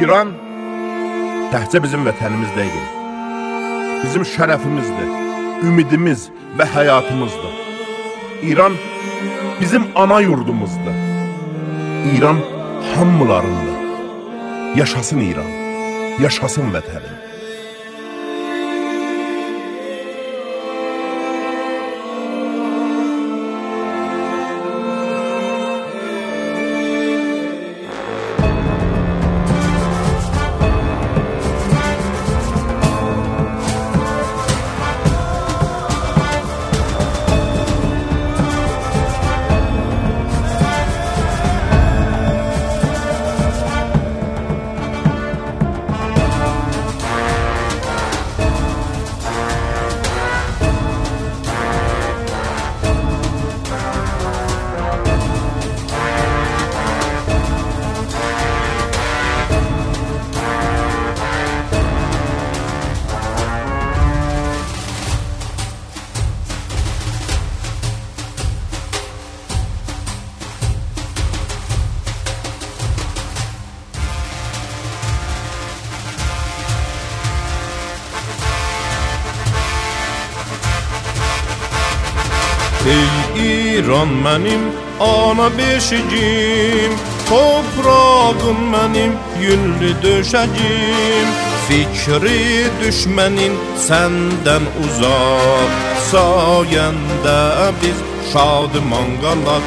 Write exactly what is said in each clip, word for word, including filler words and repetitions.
İran təkcə bizim vətənimiz deyil, bizim şərəfimizdir, ümidimiz və həyatımızdır. İran bizim ana yurdumuzdur. İran hamılarındır. Yaşasın İran, yaşasın vətənim. Ey İran mənim ana beşigim, toprağım mənim yüllü döşəgim. Fikri düşmənin səndən uzaq, sayəndə biz şadıman qalaq.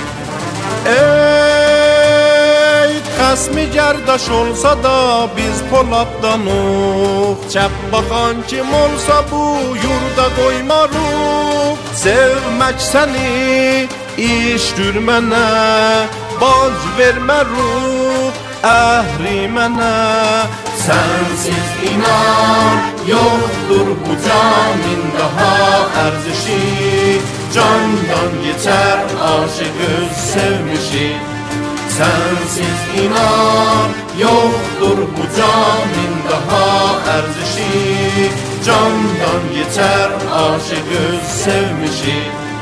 Ey xəsmi gərdaş olsa da biz Poladdanıq, çəp baxan kim olsa bu yurda qoymarıq. Sevmək səni işdir mənə, bac vermə ruh əhri mənə. Sənsiz inan yoxdur bu canın daha ərzişi, candan geçər aşıq öz sevmişi. Sensiz inan yoktur bu canın daha ərzişi, candan geçer aşık öz sevmişi.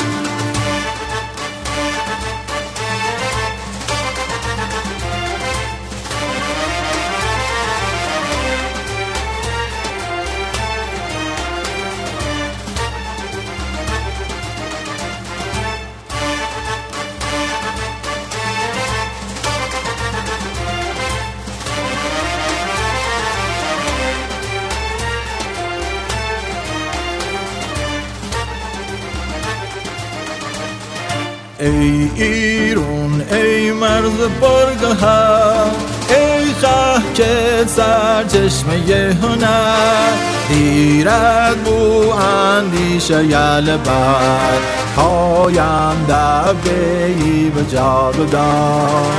ای ایران ای مرز بارگاه، ای خاک سرچشمه هنر، دیرت بو اندیشه یل بر پاینده بی به جاودان.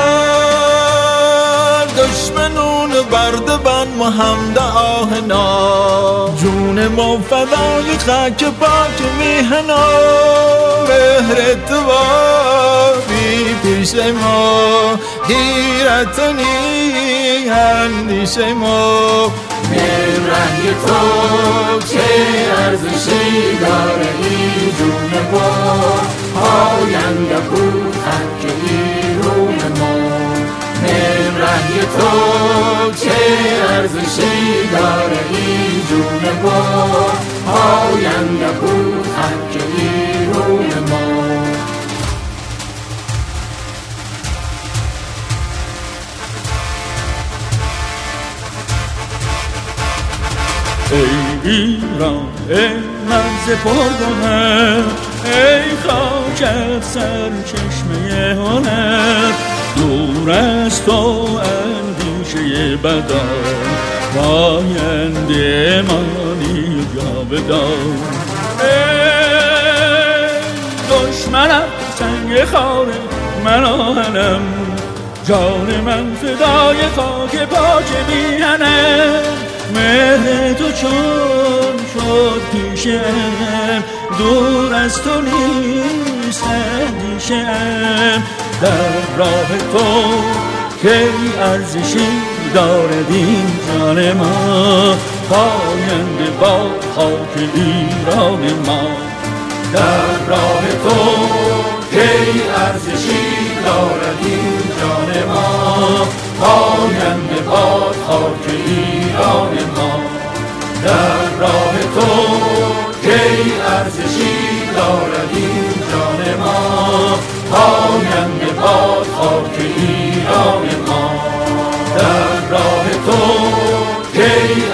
دشمنون برد بن محمد آهنا، جون ما فدای خاک پاک میهنا. مهر تو بی پیش ما، گیرتنی اندیشه ما. مهرنگ تو چه ارزشی داره این جون ما، آینده بود خاک ایران ما. مهرنگ تو چه ارزشی داره این جون ما، آینده بود خاک ایران ما. ای ایران ای مرز پرگوهر، ای خاکت سرچشمه هنر. دور از تو اندیشه بدان، پاینده مانی جاودان. ای دشمنم سنگ خاره من آهنم، جان من فدای خاک پاک میهنم. مهر تو چون شد پیشم، دور از تو نیست اندیشم. در راه تو که ارزشی دارد این جان ما، پاینده با خاک ایران ما. در راه تو که ارزشی دارد این جان ما، پاینده با خاک ایران ما. در راه تو کی ارزشی دارد این جان ما، پاینده باد خاک ایران ما. در راه تو کی